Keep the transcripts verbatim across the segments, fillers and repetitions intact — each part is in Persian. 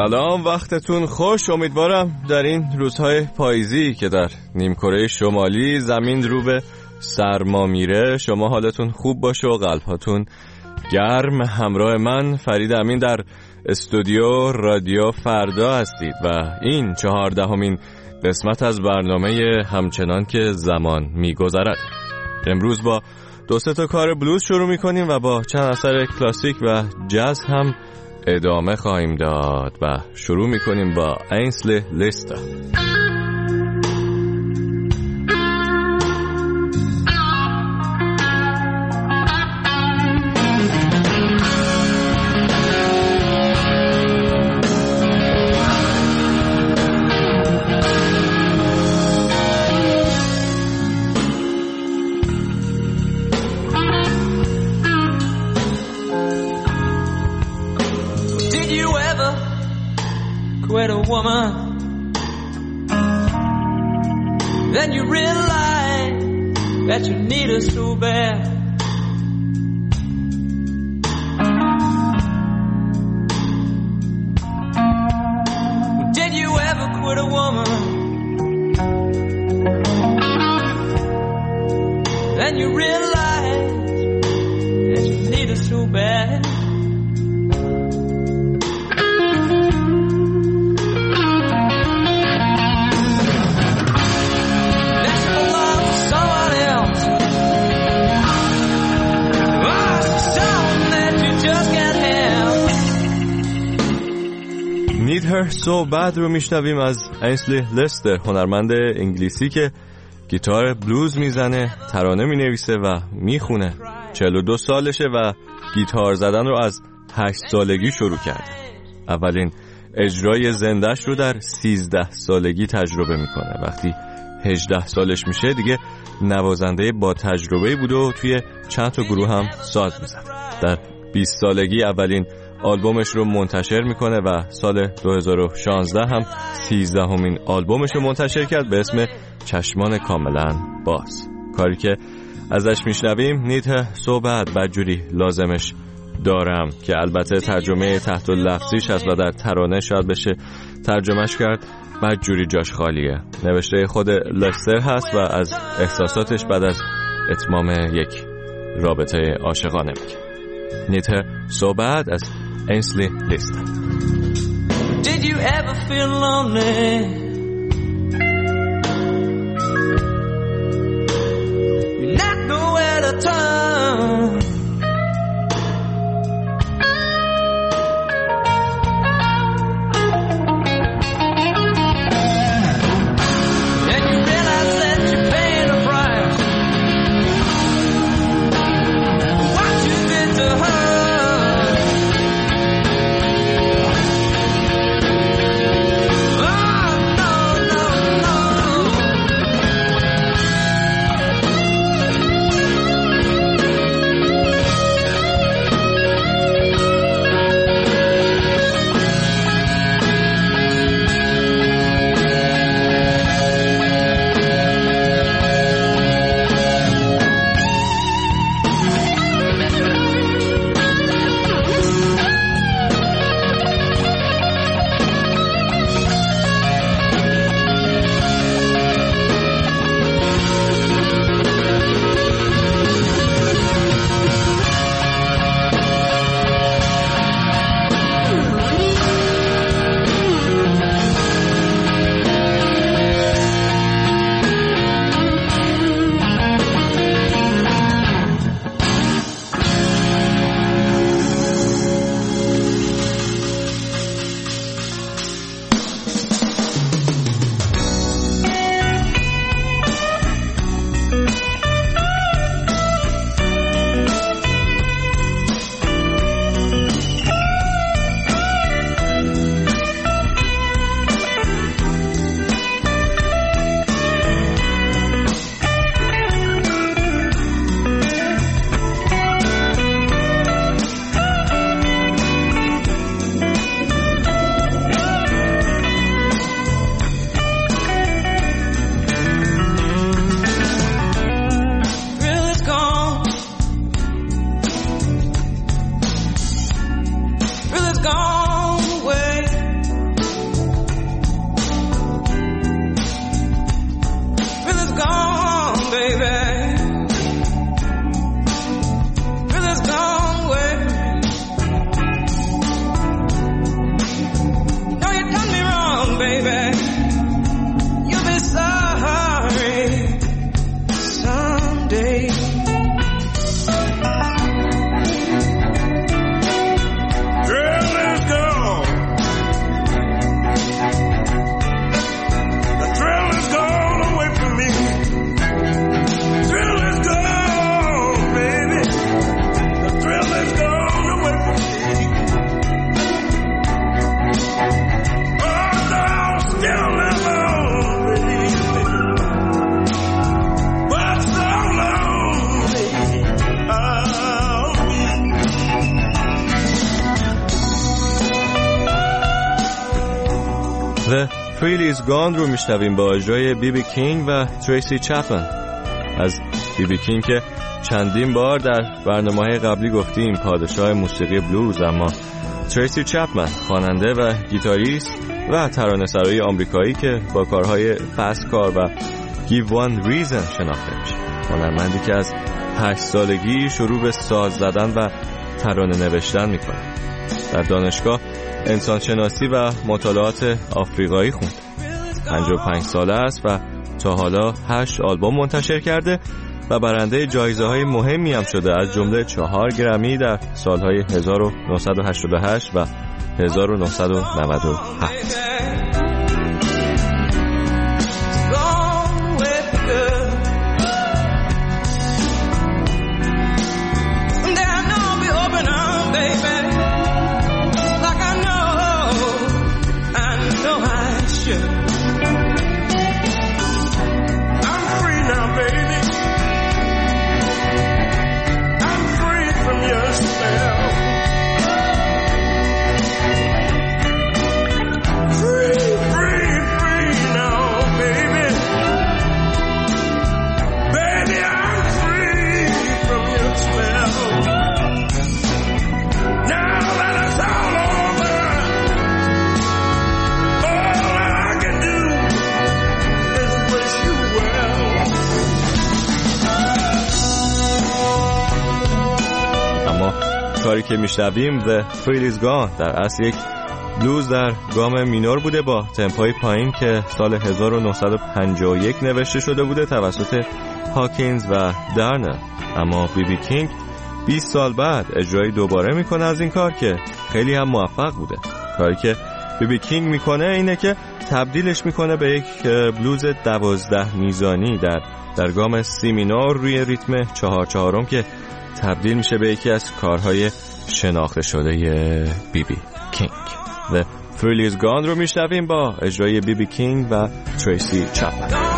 سلام، وقتتون خوش. امیدوارم در این روزهای پاییزی که در نیمکره شمالی زمین رو به سرما میره شما حالتون خوب باشه و قلباتون گرم. همراه من فرید امین در استودیو رادیو فردا هستید و این چهاردهمین قسمت از برنامه همچنان که زمان میگذرد. امروز با دو سه تا کار بلوز شروع میکنیم و با چند اثر کلاسیک و جاز هم ادامه خواهیم داد و شروع میکنیم با اینسلی لیستا. Quit a woman, then you realize that you need her so bad. Did you ever quit a woman, then you realize that you need her so bad? Need Her So Bad رو میشنویم از اینسلی لیستر، هنرمند انگلیسی که گیتار بلوز میزنه، ترانه مینویسه و میخونه. چهل و دو سالشه و گیتار زدن رو از هشت سالگی شروع کرد. اولین اجرای زنده‌اش رو در سیزده سالگی تجربه میکنه. وقتی هجده سالش میشه دیگه نوازنده با تجربه بود و توی چند تا گروه هم ساز میزد. در بیست سالگی اولین آلبومش رو منتشر میکنه و سال دو هزار و شانزده هم سیزدهمین آلبومش رو منتشر کرد به اسم چشمان کاملا باز. کاری که ازش میشنویم نیت صحبت بدجوری لازمش دارم که البته ترجمه تحت لفظیش هست و در ترانه شاید بشه ترجمهش کرد بدجوری جاش خالیه. نوشته خود لستر هست و از احساساتش بعد از اتمام یک رابطه عاشقانه میگه. نیت صحبت از اینسلی لیستا. Did you ever feel lonely? You're not nowhere to turn. And you realize that you're paying a price. What you did to her. Oh, no. Thrill is Gone رو میشنویم با اجرای بی بی کینگ و تریسی چپمن. از بی بی کینگ که چندین بار در برنامه‌های قبلی گفتیم پادشاه موسیقی بلوز، اما تریسی چپمن خواننده و گیتاریست و ترانه‌سرای آمریکایی که با کارهای فست کار و Give One Reason شناخته میشه. هنرمندی که از هشت سالگی شروع به ساز زدن و ترانه نوشتن میکنه. در دانشگاه انسانشناسی و مطالعات آفریقایی خوند. پنجاه و پنج ساله است و تا حالا هشت آلبوم منتشر کرده و برنده جایزه‌های مهمی هم شده، از جمله چهار گرمی در سالهای هزار و نهصد و هشتاد و هشت و هزار و نهصد و نود و هفت. کاری که میشنویم The Thrill is Gone در اصل یک بلوز در گام مینور بوده با تمپوی پایین که سال هزار و نهصد و پنجاه و یک نوشته شده بوده توسط هاکینز و دارنر. اما بی بی کینگ بیست سال بعد اجرای دوباره میکنه از این کار که خیلی هم موفق بوده. کاری که بی بی کینگ میکنه اینه که تبدیلش میکنه به یک بلوز دوازده میزانی در در گام سی مینور روی ریتم چهار چهارم که تبدیل میشه به یکی از کارهای شناخته شده بی بی کینگ. The Thrill is Gone رو میشنویم با اجرای بی بی کینگ و تریسی چپمن.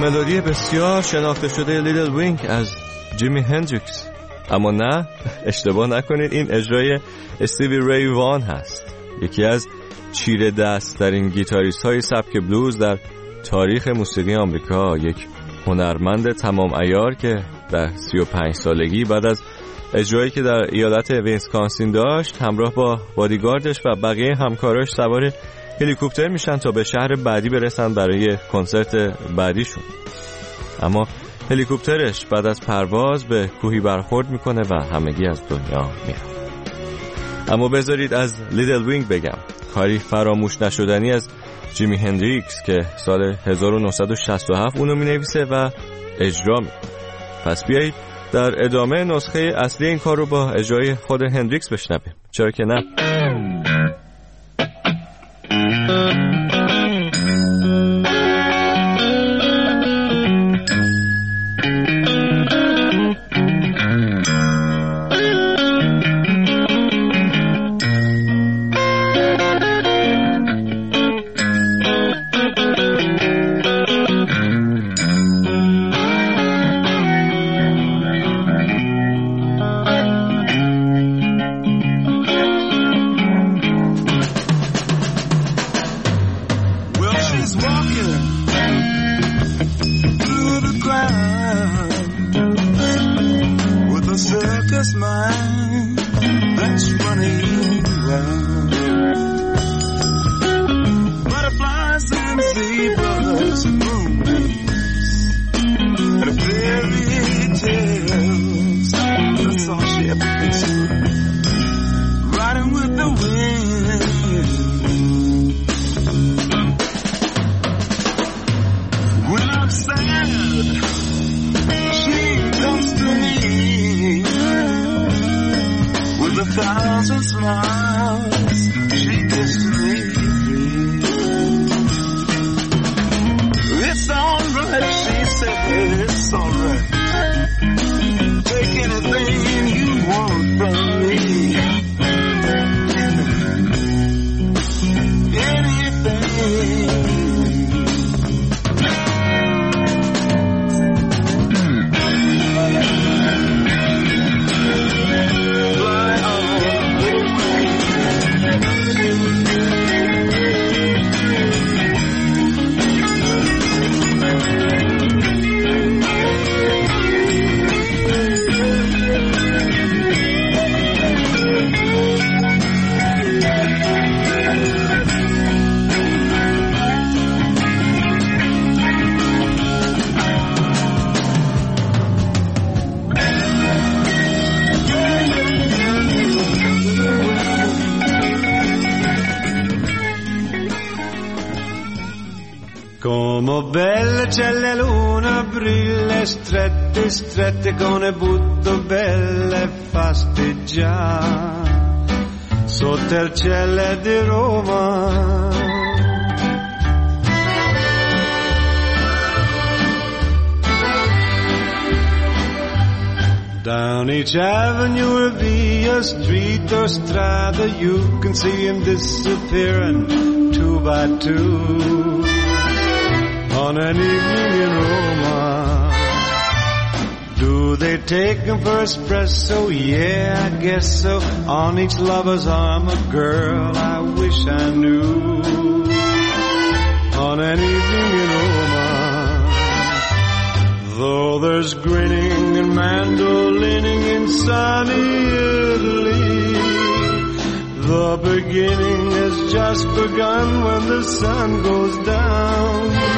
ملودی بسیار شناخته شده لیتل وینگ از جیمی هندریکس. اما نه، اشتباه نکنید، این اجرای استیوی ری وان هست، یکی از چیره دست ترین گیتاریست های سبک بلوز در تاریخ موسیقی آمریکا. یک هنرمند تمام عیار که در سی و پنج سالگی بعد از اجرایی که در ایالت ویسکانسین داشت، همراه با بادیگاردش و بقیه همکاراش سوار هلیکوپتر میشن تا به شهر بعدی برسن برای کنسرت بعدیشون. اما هلیکوپترش بعد از پرواز به کوهی برخورد میکنه و همگی از دنیا میرن. اما بذارید از لیتل وینگ بگم، کاری فراموش نشدنی از جیمی هندریکس که سال هزار و نهصد و شصت و هفت اونو مینویسه و اجرا میکنه. پس بیایید در ادامه نسخه اصلی این کار رو با اجرای خود هندریکس بشنویم، چرا که نه؟ thousand smiles, she gets me free. It's alright, she said, it's alright. Take anything you want from me. Anything. Como belle c'è la luna brilla strette strette con e butto belle fasteggiare sotto il cielo di Roma. Down each avenue or via street or strada you can see him disappearing two by two. On an evening in Roma, do they take him for espresso? Yeah, I guess so. On each lover's arm a girl I wish I knew. On an evening in Roma, though there's grinning and mandolining in sunny Italy, the beginning has just begun when the sun goes down.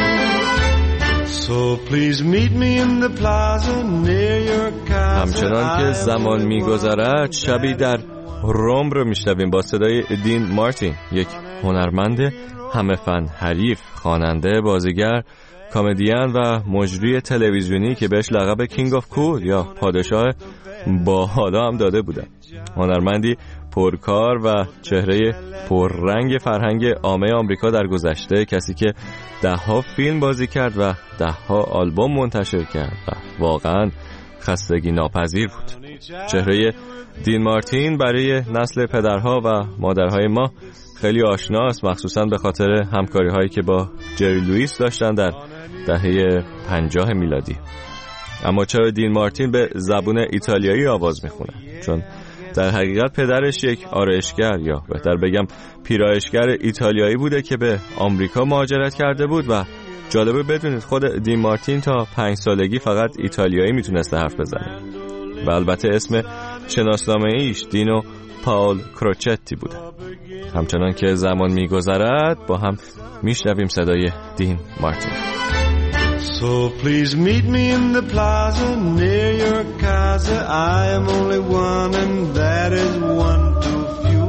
So please meet me in the plaza near your casa. همچنان که زمان میگذرد شبی در روم رو میشنویم با صدای دین مارتین، یک هنرمند همه فن حریف، خواننده، بازیگر، کمدین و مجری تلویزیونی که بهش لقب کینگ آف کول یا پادشاه باحالا هم داده بودن. هنرمندی پرکار و چهره پررنگ فرهنگ عامه آمریکا در گذشته، کسی که ده ها فیلم بازی کرد و ده ها آلبوم منتشر کرد و واقعا خستگی ناپذیر بود. چهره دین مارتین برای نسل پدرها و مادرهای ما خیلی آشناست، مخصوصاً به خاطر همکاری هایی که با جری لوئیس داشتن در دهه پنجاه میلادی. اما چرا دین مارتین به زبون ایتالیایی آواز میخونه؟ چون در حقیقت پدرش یک آرایشگر یا بهتر بگم پیرایشگر ایتالیایی بوده که به آمریکا مهاجرت کرده بود و جالبه بدونید خود دین مارتین تا پنج سالگی فقط ایتالیایی میتونسته حرف بزنه و البته اسم شناسنامه ایش دینو پاول کروچتی بوده. همچنان که زمان میگذرد با هم میشنویم صدای دین مارتین. So please meet me in the plaza near your casa. I am only one and that is one too few.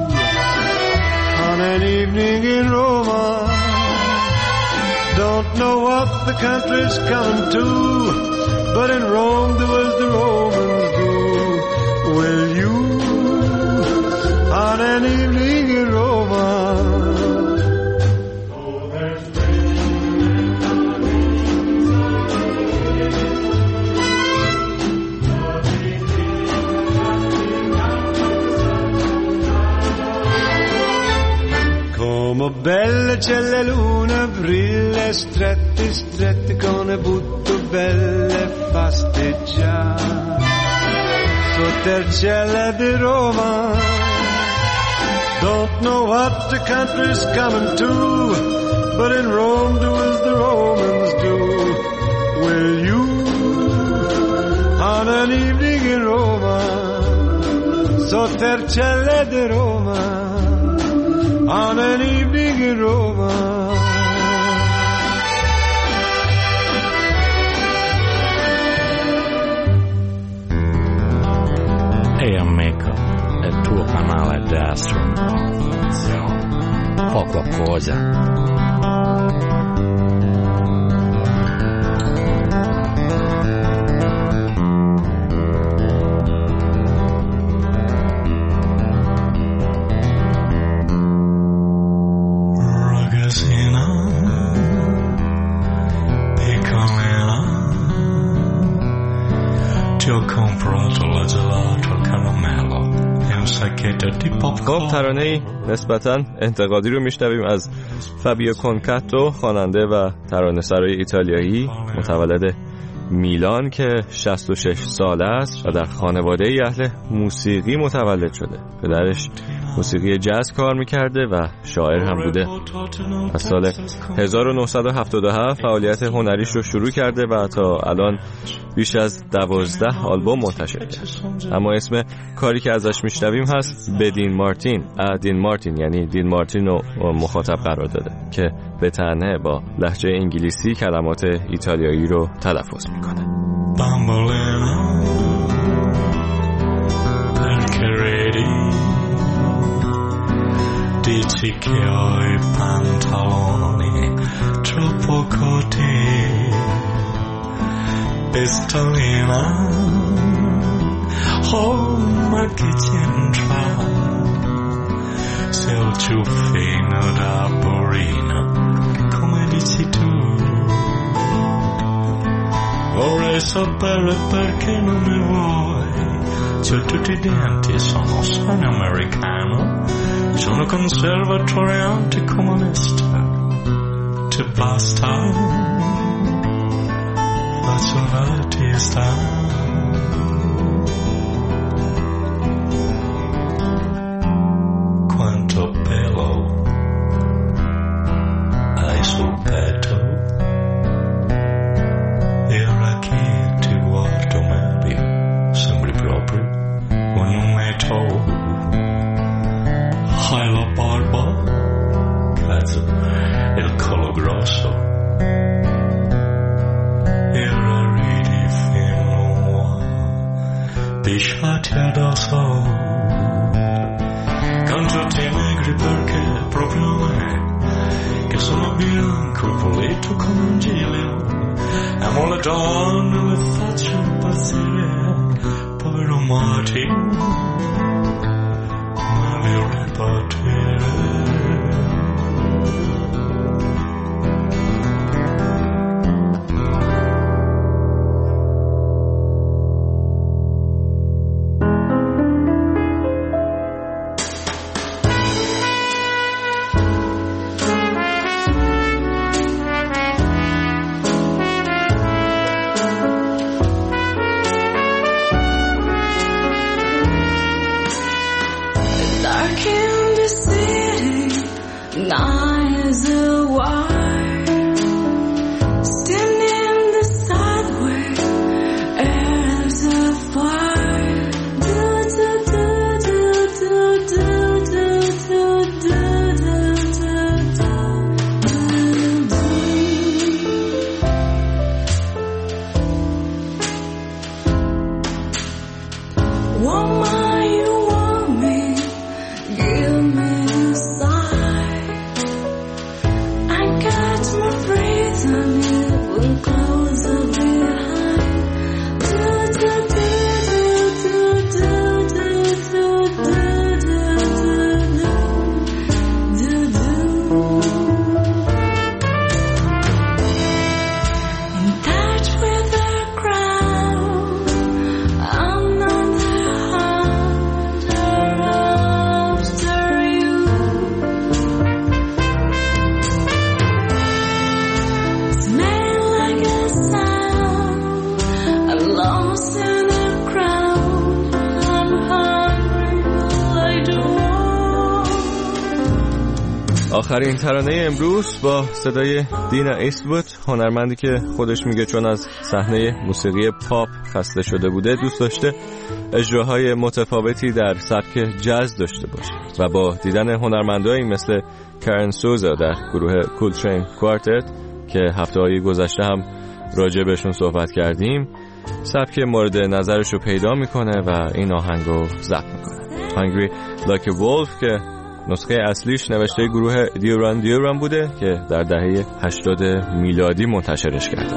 On an evening in Roma, don't know what the country's coming to, but in Rome do as the Romans do. Will you, on an evening in Roma, come belle c'è la luna brilla strette strette con le butto belle fasteggiare sotto il cielo di Roma. Don't know what the country's coming to, but in Rome do as the Romans do. Will you, on an evening in Roma, sotto il cielo di Roma, on an evening in Roma. Ehi amico, è il tuo canale destro. Poca cosa. خب ترانه‌ای نسبتاً انتقادی رو میشنویم از فابیو کونکاتو، خواننده و ترانه‌سرای ایتالیایی متولد میلان که شصت و شش ساله است و در خانواده اهل موسیقی متولد شده. پدرش موسیقی جاز کار میکرده و شاعر هم بوده. از سال هزار و نهصد و هفتاد و هفت فعالیت هنریش رو شروع کرده و تا الان بیش از دوازده آلبوم منتشر کرده. اما اسم کاری که ازش میشنویم هست بدین مارتین. دین مارتین یعنی دین مارتین رو مخاطب قرار داده که به تنه با لهجه انگلیسی کلمات ایتالیایی رو تلفظ میکنه. Bambolino, perché ridi, dici che ho i pantaloni troppo corti, pistolina, oh ma che c'entra, sei il ciuffino da burino, come dici tu. Vorrei sapere perché non mi vuoi. C'ho tutti i denti, sono sono americano, sono conservatore anticomunista. Ti basta? Faccio l'artista. Quanto pelo hai sul petto? Hai la barba, cazzo, e il collo grosso, e la ridi fino a pisciati addosso. Con tutti i negri perché proprio me, che sono bianco, pulito come un giglio, amo le donne, le faccio impazzire, povero Martin. آخرین ترانه امروز با صدای دینا ایستوود، هنرمندی که خودش میگه چون از صحنه موسیقی پاپ خسته شده بوده دوست داشته اجراهای متفاوتی در سبک جاز داشته باشه و با دیدن هنرمندایی مثل کارن سوزا در گروه کولترین کوارتت که هفته‌های گذشته هم راجع بهشون صحبت کردیم سبک مورد نظرش رو پیدا میکنه و این آهنگ رو ضبط میکنه. Hungry Like a Wolf که نسخه اصلیش نوشته گروه دیوران دیوران بوده که در دهه هشتاد میلادی منتشرش کرده.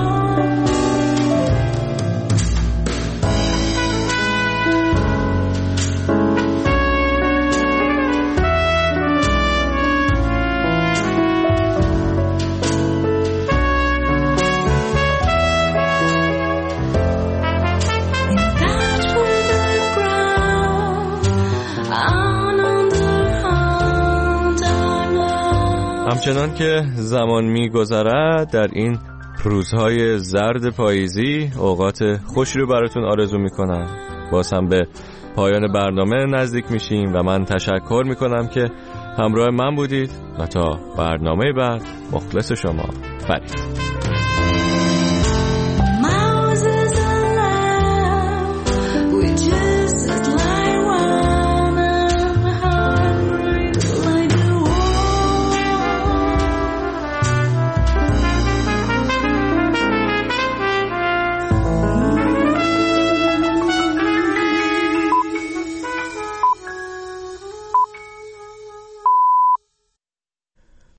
همچنان که زمان می‌گذرد در این روزهای زرد پاییزی اوقات خوشی رو براتون آرزو میکنم. باز هم به پایان برنامه نزدیک میشیم و من تشکر میکنم که همراه من بودید و تا برنامه بعد مخلص شما فرید.